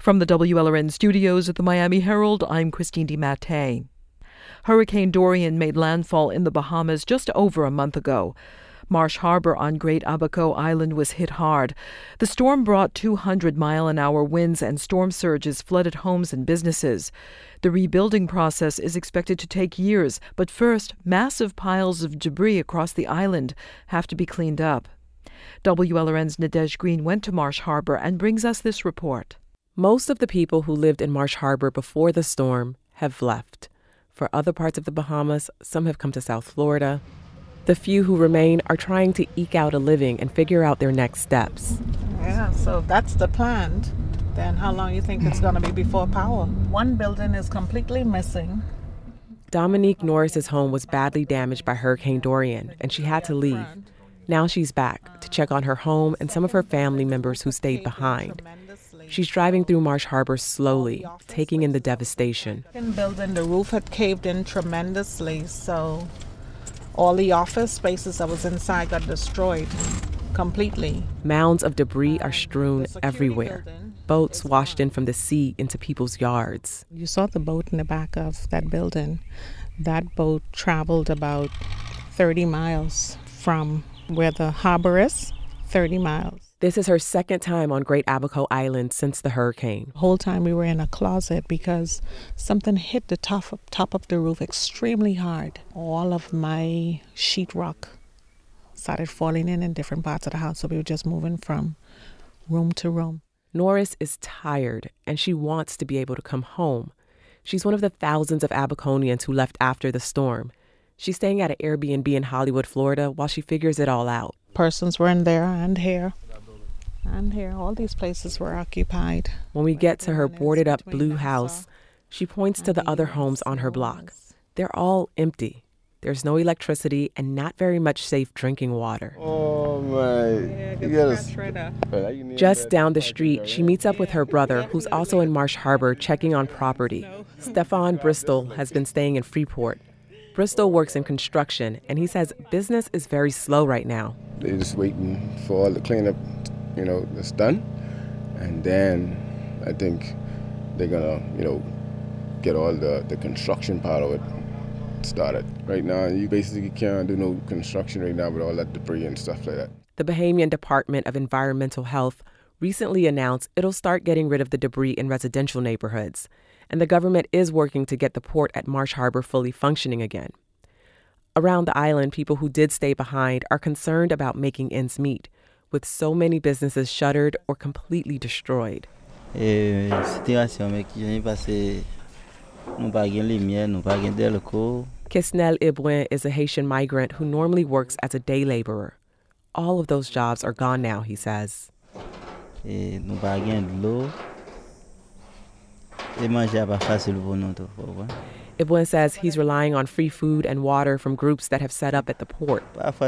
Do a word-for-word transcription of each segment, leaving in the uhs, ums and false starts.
From the W L R N studios at the Miami Herald, I'm Christine DiMattei. Hurricane Dorian made landfall in the Bahamas just over a month ago. Marsh Harbor on Great Abaco Island was hit hard. The storm brought two hundred mile an hour winds and storm surges flooded homes and businesses. The rebuilding process is expected to take years, but first, massive piles of debris across the island have to be cleaned up. W L R N's Nadege Green went to Marsh Harbor and brings us this report. Most of the people who lived in Marsh Harbor before the storm have left. For other parts of the Bahamas, some have come to South Florida. The few who remain are trying to eke out a living and figure out their next steps. Yeah, so if that's the plan, then how long you think it's going to be before power? One building is completely missing. Dominique Norris's home was badly damaged by Hurricane Dorian, and she had to leave. Now she's back to check on her home and some of her family members who stayed behind. She's driving through Marsh Harbor slowly, taking in the devastation. The building, the roof had caved in tremendously, so all the office spaces that was inside got destroyed completely. Mounds of debris are strewn everywhere. Boats washed in from the sea into people's yards. You saw the boat in the back of that building. That boat traveled about thirty miles from where the harbor is, thirty miles. This is her second time on Great Abaco Island since the hurricane. The whole time we were in a closet because something hit the top of, top of the roof extremely hard. All of my sheetrock started falling in in different parts of the house, so we were just moving from room to room. Norris is tired, and she wants to be able to come home. She's one of the thousands of Abaconians who left after the storm. She's staying at an Airbnb in Hollywood, Florida, while she figures it all out. Persons were in there and here. And here, all these places were occupied. When we get to her boarded-up blue house, she points to the other homes on her block. They're all empty. There's no electricity and not very much safe drinking water. Oh, my. You gotta... Just down the street, she meets up with her brother, who's also in Marsh Harbor, checking on property. Stefan Bristol has been staying in Freeport. Bristol works in construction, and he says business is very slow right now. They're just waiting for all the cleanup, you know, that's done. And then I think they're gonna, you know, get all the, the construction part of it started. Right now, you basically can't do no construction right now with all that debris and stuff like that. The Bahamian Department of Environmental Health recently announced it'll start getting rid of the debris in residential neighborhoods. And the government is working to get the port at Marsh Harbor fully functioning again. Around the island, people who did stay behind are concerned about making ends meet, with so many businesses shuttered or completely destroyed. Kisnel Ibwen is a Haitian migrant who normally works as a day laborer. All of those jobs are gone now, he says. Ibwen says he's relying on free food and water from groups that have set up at the port.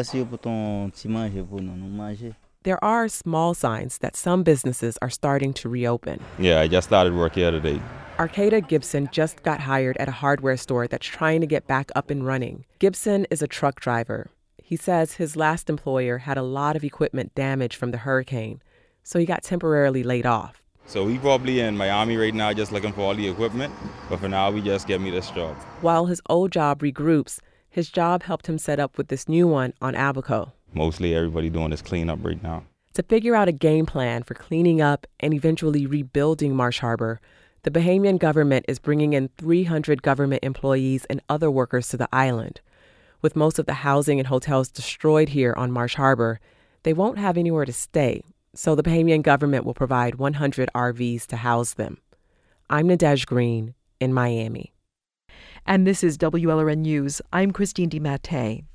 There are small signs that some businesses are starting to reopen. Yeah, I just started work here today. Arcata Gibson just got hired at a hardware store that's trying to get back up and running. Gibson is a truck driver. He says his last employer had a lot of equipment damaged from the hurricane, so he got temporarily laid off. So we probably in Miami right now just looking for all the equipment, but for now we just get me this job. While his old job regroups, his job helped him set up with this new one on Abaco. Mostly everybody doing this cleanup right now. To figure out a game plan for cleaning up and eventually rebuilding Marsh Harbor, the Bahamian government is bringing in three hundred government employees and other workers to the island. With most of the housing and hotels destroyed here on Marsh Harbor, they won't have anywhere to stay. So the Bahamian government will provide one hundred R Vs to house them. I'm Nadege Green in Miami. And this is W L R N News. I'm Christine DiMattei.